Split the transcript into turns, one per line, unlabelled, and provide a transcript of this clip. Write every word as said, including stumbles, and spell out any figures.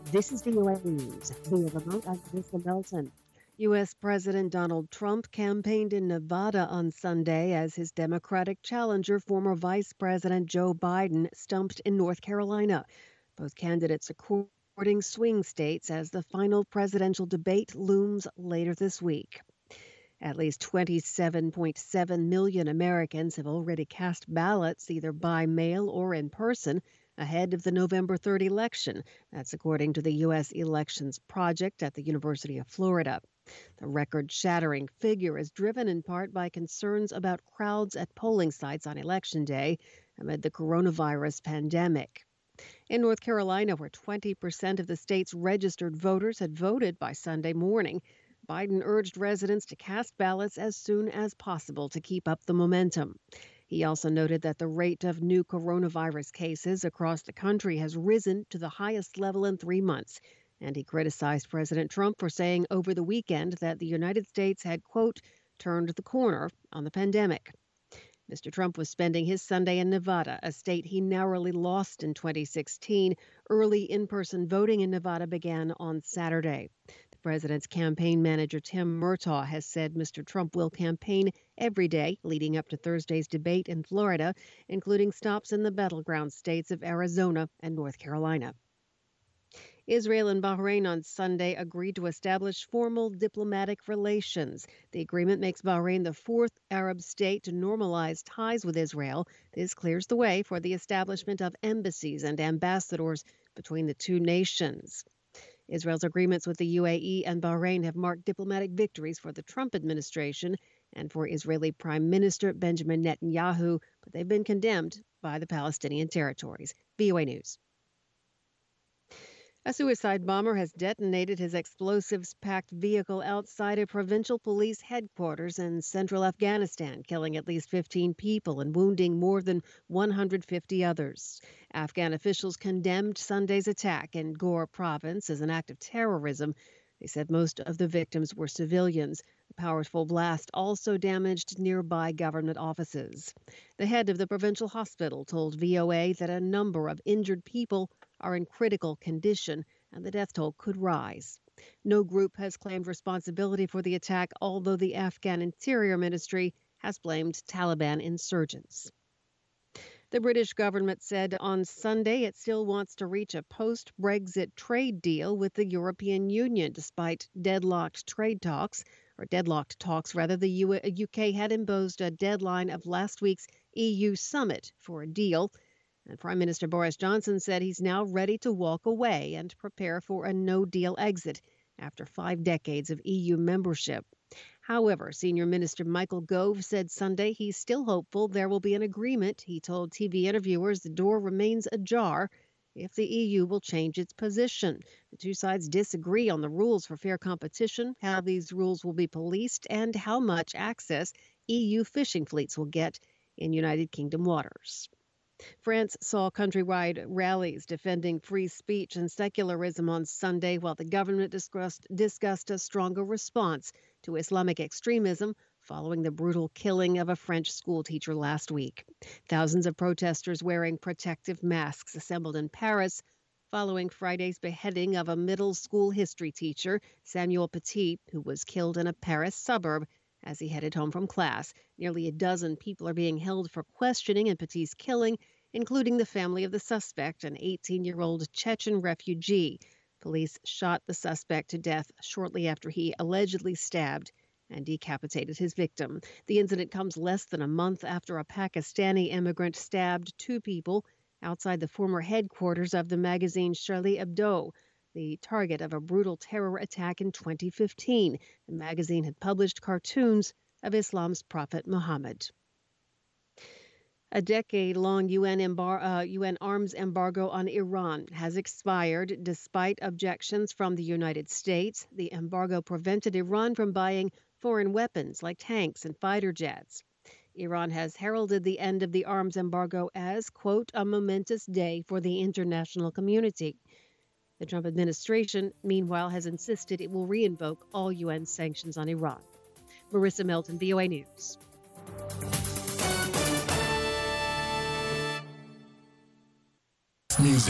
This is V O A News. Via remote, I'm Marissa Melton.
U S. President Donald Trump campaigned in Nevada on Sunday as his Democratic challenger, former Vice President Joe Biden, stumped in North Carolina. Both candidates are courting swing states as the final presidential debate looms later this week. At least twenty-seven point seven million Americans have already cast ballots either by mail or in person ahead of the November third election. That's according to the U S. Elections Project at the University of Florida. The record-shattering figure is driven in part by concerns about crowds at polling sites on Election Day amid the coronavirus pandemic. In North Carolina, where twenty percent of the state's registered voters had voted by Sunday morning, Biden urged residents to cast ballots as soon as possible to keep up the momentum. He also noted that the rate of new coronavirus cases across the country has risen to the highest level in three months. And he criticized President Trump for saying over the weekend that the United States had, quote, turned the corner on the pandemic. Mister Trump was spending his Sunday in Nevada, a state he narrowly lost in twenty sixteen. Early in-person voting in Nevada began on Saturday. The president's campaign manager, Tim Murtaugh, has said Mister Trump will campaign every day leading up to Thursday's debate in Florida, including stops in the battleground states of Arizona and North Carolina. Israel and Bahrain on Sunday agreed to establish formal diplomatic relations. The agreement makes Bahrain the fourth Arab state to normalize ties with Israel. This clears the way for the establishment of embassies and ambassadors between the two nations. Israel's agreements with the U A E and Bahrain have marked diplomatic victories for the Trump administration and for Israeli Prime Minister Benjamin Netanyahu, but they've been condemned by the Palestinian territories. V O A News. A suicide bomber has detonated his explosives-packed vehicle outside a provincial police headquarters in central Afghanistan, killing at least fifteen people and wounding more than one hundred fifty others. Afghan officials condemned Sunday's attack in Ghor province as an act of terrorism. They said most of the victims were civilians. The powerful blast also damaged nearby government offices. The head of the provincial hospital told V O A that a number of injured people are in critical condition and the death toll could rise. No group has claimed responsibility for the attack, although the Afghan Interior Ministry has blamed Taliban insurgents. The British government said on Sunday it still wants to reach a post-Brexit trade deal with the European Union, despite deadlocked trade talks, or deadlocked talks rather. The U K had imposed a deadline of last week's E U summit for a deal. And Prime Minister Boris Johnson said he's now ready to walk away and prepare for a no-deal exit after five decades of E U membership. However, Senior Minister Michael Gove said Sunday he's still hopeful there will be an agreement. He told T V interviewers the door remains ajar if the E U will change its position. The two sides disagree on the rules for fair competition, how these rules will be policed, and how much access E U fishing fleets will get in United Kingdom waters. France saw countrywide rallies defending free speech and secularism on Sunday, while the government discussed, discussed a stronger response to Islamic extremism following the brutal killing of a French schoolteacher last week. Thousands of protesters wearing protective masks assembled in Paris following Friday's beheading of a middle school history teacher, Samuel Paty, who was killed in a Paris suburb as he headed home from class. Nearly a dozen people are being held for questioning in Paty's killing, including the family of the suspect, an eighteen-year-old Chechen refugee. Police shot the suspect to death shortly after he allegedly stabbed and decapitated his victim. The incident comes less than a month after a Pakistani immigrant stabbed two people outside the former headquarters of the magazine Charlie Hebdo, the target of a brutal terror attack in twenty fifteen. The magazine had published cartoons of Islam's prophet Muhammad. A decade-long U N, embar- uh, U N arms embargo on Iran has expired despite objections from the United States. The embargo prevented Iran from buying foreign weapons like tanks and fighter jets. Iran has heralded the end of the arms embargo as, quote, a momentous day for the international community. The Trump administration, meanwhile, has insisted it will reinvoke all U N sanctions on Iran. Marissa Melton, V O A News.